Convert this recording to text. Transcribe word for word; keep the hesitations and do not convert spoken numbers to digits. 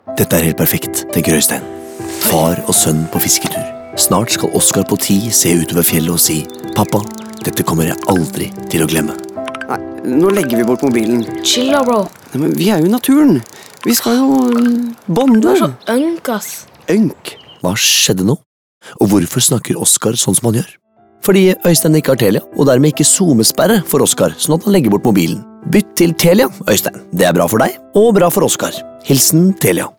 Dette er helt perfekt, tenker Øystein. Far og sønn på fisketur. Snart skal Oskar på ti se utover fjellet og si «Pappa, dette kommer jeg aldri til å glemme». Nei, nå legger vi bort mobilen. Chill da, bro. Nei, men vi er jo i naturen. Vi skal jo bonde. Du er så ønk, ass. Ønk. Hva skjedde nå? Og hvorfor snakker Oskar sånn som han gjør? Fordi Øystein ikke har Telia, og dermed ikke zoomesperre for Oskar, sånn at han legger bort mobilen. Bytt til Telia, Øystein. Det er bra for deg, og bra for Oskar. Hilsen Telia.